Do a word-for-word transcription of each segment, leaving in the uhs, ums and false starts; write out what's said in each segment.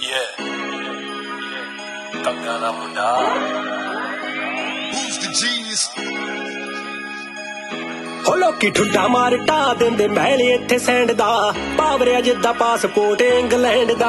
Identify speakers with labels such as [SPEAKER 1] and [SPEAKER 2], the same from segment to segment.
[SPEAKER 1] Yeah. Tangana Munda. Who's the genius?
[SPEAKER 2] ਹੋ ਲੋਕੀ ਠੁੱਡਾ ਮਾਰ ਢਾ ਦਿੰਦੇ ਮਹਿਲ ਇੱਥੇ ਸੈਂਡ ਦਾ ਪਾਵਰਿਆ ਜਿੱਦਾਂ ਪਾਸਪੋਰਟ ਇੰਗਲੈਂਡ ਦਾ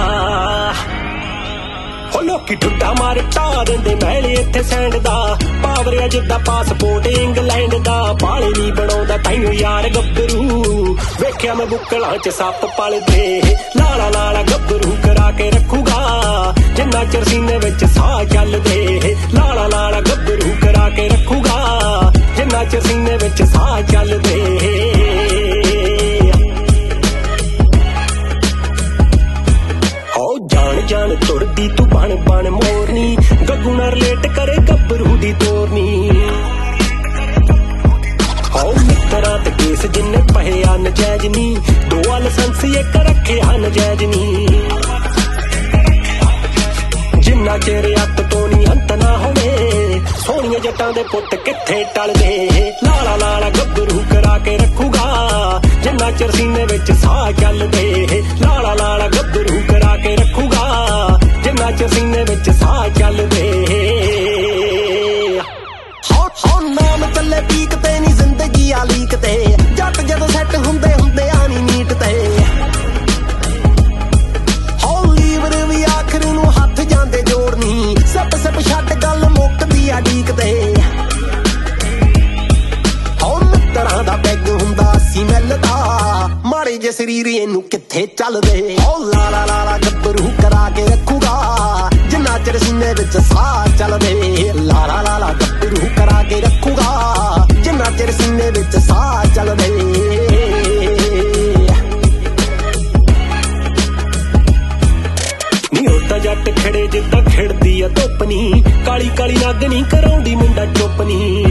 [SPEAKER 2] ਹੋ ਲੋਕੀ ਠੁੱਡਾ ਮਾਰ ਢਾ ਦਿੰਦੇ ਮਹਿਲ ਇੱਥੇ ਸੈਂਡ ਦਾ ਪਾਵਰਿਆ ਜਿੱਦਾਂ ਪਾਸਪੋਰਟ ਇੰਗਲੈਂਡ ਦਾ ਬਾਲੇ ਨਹੀਂ ਬਣਾਉਂਦਾ ਤਾਈਓ ਯਾਰ ਗੱਭਰੂ ਵੇਖਿਆ ਮੈਂ ਬੁੱਕਲਾਂ 'ਚ ਸੱਪ ਪਲਦੇ ਲਾਲਾ ਲਾਲਾ ਗੱਭਰੂ ਕਰਾ ਕੇ ਰੱਖੂਗਾ ਜਿੰਨਾ ਚਿਰ ਸੀਨੇ ਵਿੱਚ ਸਾਹ ਚੱਲਦੇ ਲਾਲਾ ਲਾਲਾ ਗੱਭਰੂ ਕਰਾ ਕੇ ਰੱਖੂਗਾ ਜਿੰਨਾ ਚਿਰ ਸੀਨੇ ਵਿੱਚ ਸਾਹ ਚੱਲਦੇ ਹੋ ਜਾਣ ਜਾਣ ਤੁਰਦੀ ਤੂੰ ਬਣ ਬਣ ਮੋਰਨੀ ਗੱਗੂ ਨਾਲ ਰਿਲੇਟ ਕਰੇ ਗੱਭਰੂ ਦੀ ਤੋਰਨੀ ਹੋ ਮਿੱਤਰਾਂ ਤੇ ਕੇਸ ਜਿੰਨੇ ਪਏ ਆ ਨਜਾਇਜ਼ ਨੀ ਦੋ ਲਾਇਸੈਂਸ ਇੱਕ ਰੱਖਿਆ ਨਜਾਇਜ਼ ਨੀ ਜਿੰਨਾ ਚਿਰ ਅੱਤ ਤੋਂ ਨੀ ਅੰਤ ਨਾ ਹੋਵੇ ਸੋਹਣੀਆਂ ਜੱਟਾਂ ਦੇ ਪੁੱਤ ਕਿੱਥੇ ਟਲਦੇ ਲਾਲਾ ਲਾਲਾ ਗੱਭਰੂ ਕਰਾ ਕੇ ਰੱਖੂਗਾ ਜਿੰਨਾ ਚਿਰ ਸੀਨੇ ਵਿੱਚ ਸਾਹ ਚੱਲਦੇ ਲਾਲਾ ਲਾਲਾ ਗੱਭਰੂ ਕਰਾ ਕੇ ਰੱਖੂਗਾ ਜਿੰਨਾ ਚਿਰ ਸੀਨੇ ਵਿੱਚ ਸਾਹ ਚੱਲਦੇ ਹੋ ਹੋ ਨਾਮ ਚੱਲੇ ਪੀਕ ਤੇ ਨੀ ਜ਼ਿੰਦਗੀ ਆ ਲੀਕ ਤੇ ਜੱਟ ਜਦੋਂ ਸੈੱਟ ਹੁੰਦੇ ਹੁੰਦੇ ਆ ਨੀ ਨੀਟ ਤੇ ਹੋ ਲੀਵਰ ਵੀ ਆਖਰ ਨੂੰ ਹੱਥ ਜਾਂਦੇ ਜੋੜਨੀ ਸੱਪ ਸੱਪ ਛੱਡ ਗੱਲ ਮੁੱਕਦੀ ਆ ਡੀਕ ਤੇ ਹੋ ਮਿੱਤਰਾਂ ਦਾ ਪੈਗ ਹੁੰਦਾ ਸੀ ਮਿਲਦਾ ਮਾੜੇ ਜੇ ਸਰੀਰ ਇਹਨੂੰ ਕਿੱਥੇ ਚੱਲਦੇ ਹੋ ਲਾਲਾ ਲਾਲਾ ਗੱਭਰੂ ਕਰਾ ਕੇ ਰੱਖੂਗਾ ਜਿੰਨਾ ਚਿਰ ਸੀਨੇ ਵਿੱਚ ਸਾਹ ਚੱਲਦੇ ਲਾਲਾ ਲਾਲਾ ਗੱਭਰੂ ਕਰਾ ਕੇ ਰੱਖੂਗਾ ਜਿੰਨਾ ਚਿਰ ਸੀਨੇ ਵਿੱਚ ਸਾਹ ਚੱਲਦੇ ਜੱਟ ਖੜੇ ਜਿੱਦਾਂ ਖਿੜਦੀ ਆ ਧੁੱਪਨੀ ਕਾਲੀ ਕਾਲੀ ਨੱਗ ਨੀ ਕਰਾਉਂਦੀ ਮੁੰਡਾ ਚੁੱਪਨੀ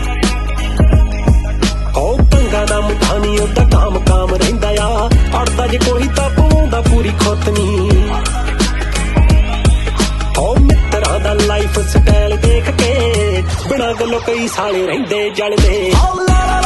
[SPEAKER 2] ਹੋ ਕੰਗਾ ਦਾ ਮੁੱਠਾ ਨੀ ਉਹਦਾ ਕਾਮ ਕਾਮ ਰਹਿੰਦਾ ਆ ਅੜਦਾ ਜੇ ਕੋਈ ਤਾਂ ਪਵਾਉਂਦਾ ਪੂਰੀ ਖੁੱਤਨੀ ਹੋ ਮਿੱਤਰਾਂ ਦਾ ਲਾਈਫ ਸਟਾਈਲ ਦੇਖ ਕੇ ਬਿਨਾਂ ਗੱਲੋਂ ਕਈ ਸਾਲੇ ਰਹਿੰਦੇ ਜਲਦੇ